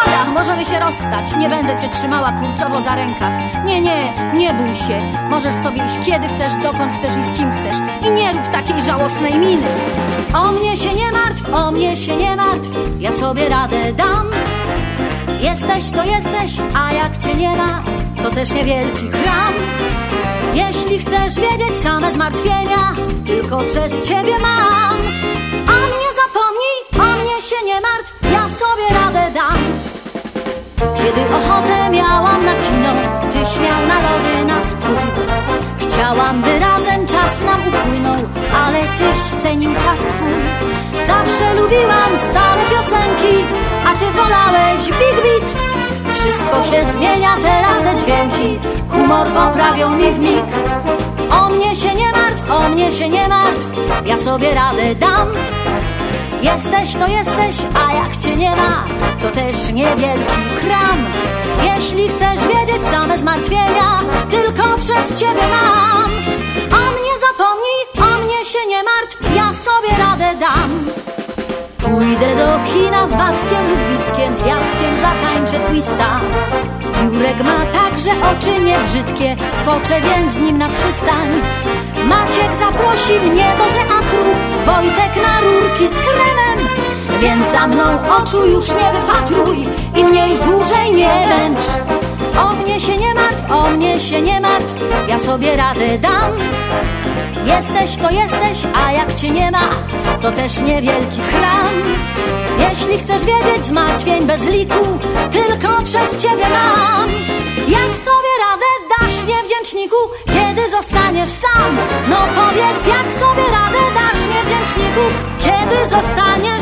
zgoda, możemy się rozstać. Nie będę cię trzymała kurczowo za rękaw. Nie, nie bój się. Możesz sobie iść kiedy chcesz, dokąd chcesz i z kim chcesz. I nie rób takiej żałosnej miny. O mnie się nie martw, o mnie się nie martw. Ja sobie radę dam. Jesteś to jesteś, a jak cię nie ma, to też niewielki kram. Jeśli chcesz wiedzieć same zmartwienia, tylko przez ciebie mam. A mnie zapomnij, o mnie się nie martw, ja sobie radę dam. Kiedy ochotę miałam na kino, tyś miał na lody nastrój. Chciałam, by razem czas nam upłynął, ale tyś cenił czas twój. Zawsze lubiłam stare piosenki, a ty wolałeś big beat. Wszystko się zmienia, teraz te dźwięki humor poprawią mi w mig. O mnie się nie martw, o mnie się nie martw, ja sobie radę dam. Jesteś to jesteś, a jak cię nie ma, to też niewielki kram. Jeśli chcesz wiedzieć same zmartwienia, tylko przez ciebie mam. O mnie zapomnij, o mnie się nie martw, ja sobie radę dam. Pójdę do kina z Wackiem lub Wickiem, z Jackiem zatańczę twista. Jurek ma także oczy niebrzydkie, skoczę więc z nim na przystań. Maciek zaprosi mnie do teatru, Wojtek na rurki z kremem. Więc za mną oczu już nie wypatruj i mnie już dłużej nie męcz. O mnie się nie martw, o mnie się nie martw, ja sobie radę dam. Jesteś to jesteś, a jak cię nie ma, to też niewielki kram. Jeśli chcesz wiedzieć zmartwień bez liku, tylko przez ciebie mam. Jak sobie radę dasz, niewdzięczniku, kiedy zostaniesz sam? No powiedz, jak sobie radę dasz, niewdzięczniku, kiedy zostaniesz